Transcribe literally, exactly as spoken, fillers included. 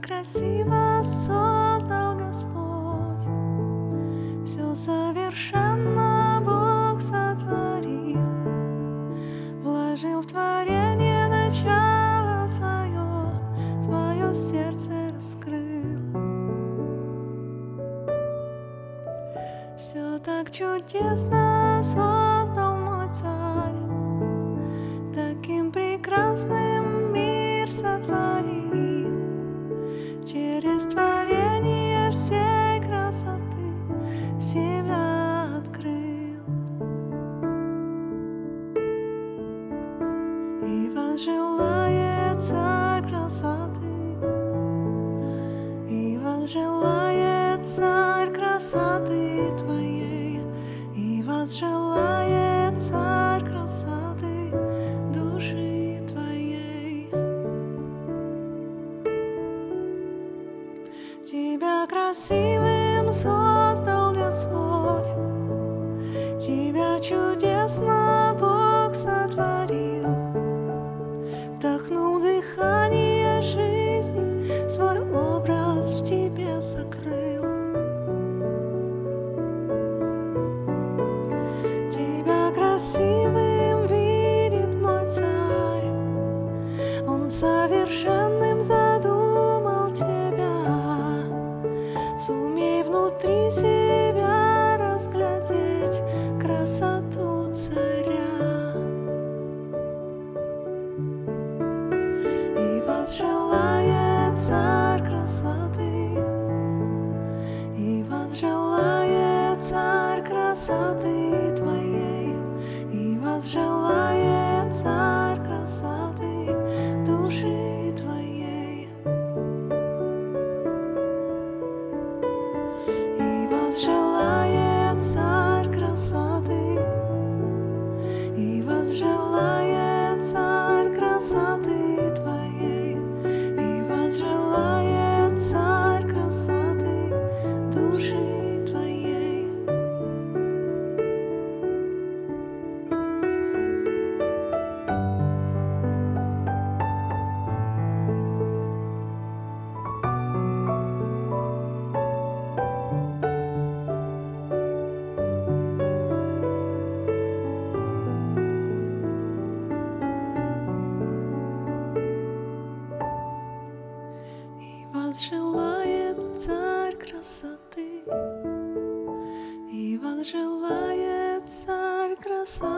красиво создал Господь, все совершенно Бог сотворил, вложил в творение начало свое, свое сердце раскрыл. Все так чудесно создал мой Царь, таким прекрасным мир сотворил, через творение всей красоты себя открыл. И возжелает Царь красоты, и возжелает Царь красоты твоей, и возжелает Царь красоты души твоей. Тебя красивым создал Господь, тебя чудесно Бог сотворил, вдохнул дыхание жизни, свой образ в тебе сокрыл. Тебя красивым видит мой Царь, Он совершенным задумал тебя. Сумей внутри себя разглядеть красоту Царя. И возжелает Царь красоты, и возжелает Царь красоты твоей, и возжелает Царь красоты души твоей. И возжелает Царь красоты, и возжелает Царь красоты твоей, и возжелает Царь красоты души твоей. И возжелает Царь красоты, и возжелает Царь красоты.